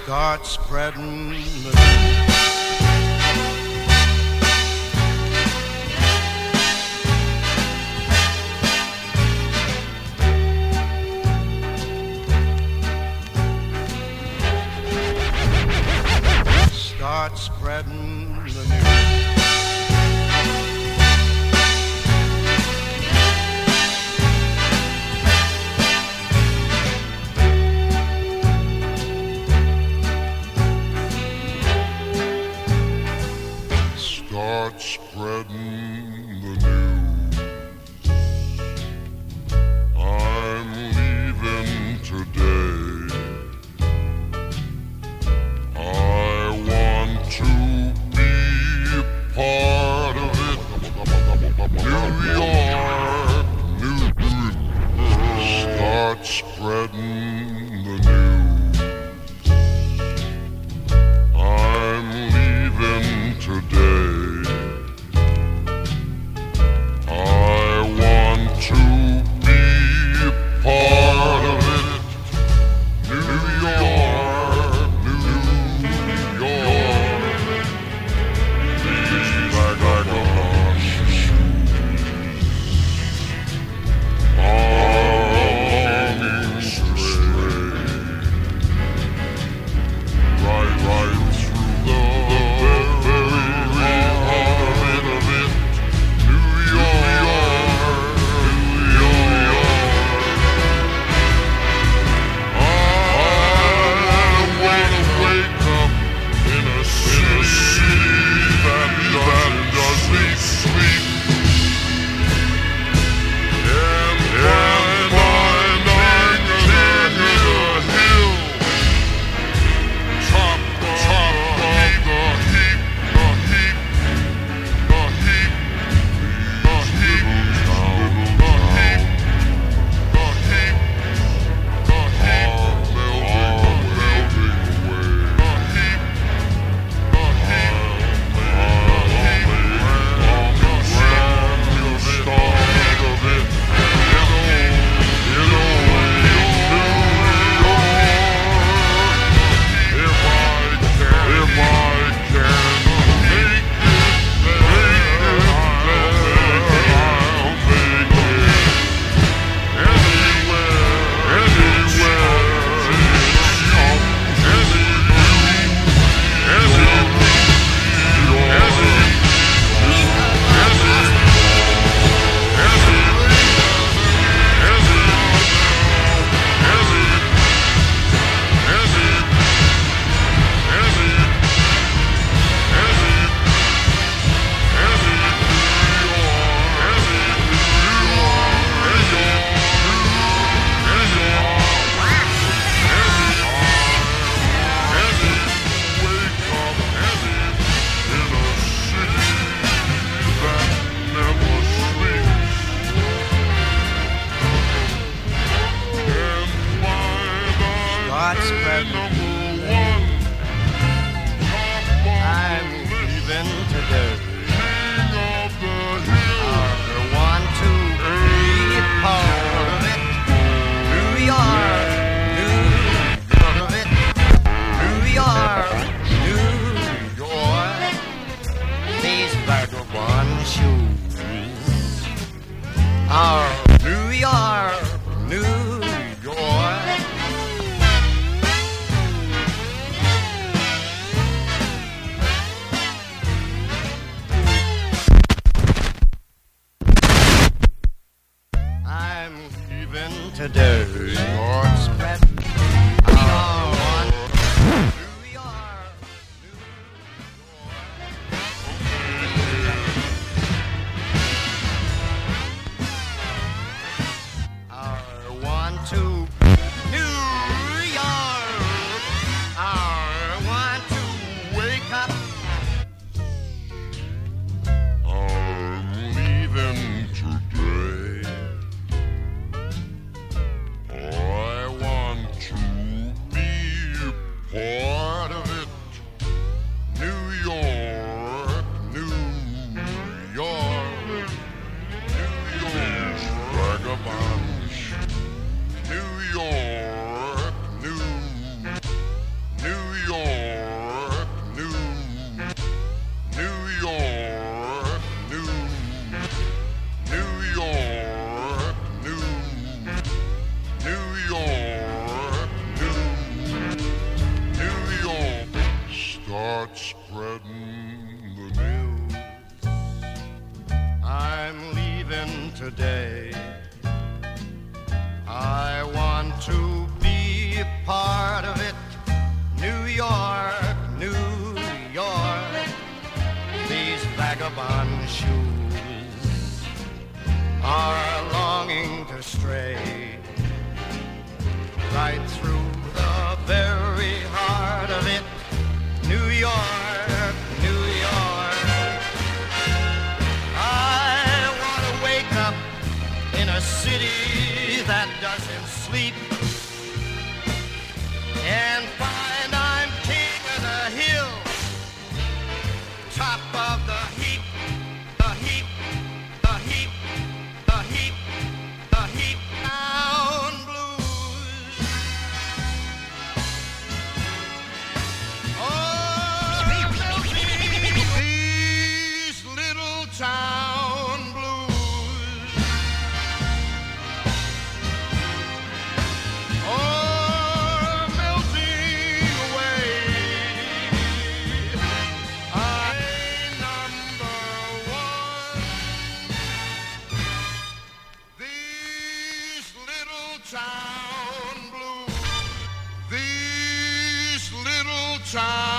Start spreading the news. Start spreading the news. Start spreading the news. I'm leaving today. I want to be part of it. New York, start spreading the news. I'm leaving today. I want to be part of it. New York, New York. These vagabond shoes are longing stray right through the very heart of it. New York, New York. I wanna wake up in a city that doesn't sleep, and find I'm king of the hill, top of the heap, New spreading the news. I'm leaving today. I want to be a part of it. New York, New York. These vagabond shoes are longing to stray right through the very heart of it. New York, New York. I want to wake up in a city that doesn't sleep and find I'm king of the hill, top of the heap, the heap, the heap, the heap, the heap down blues. Oh, these little town blues. Oh, melting away. Number one. These little town blues. These little town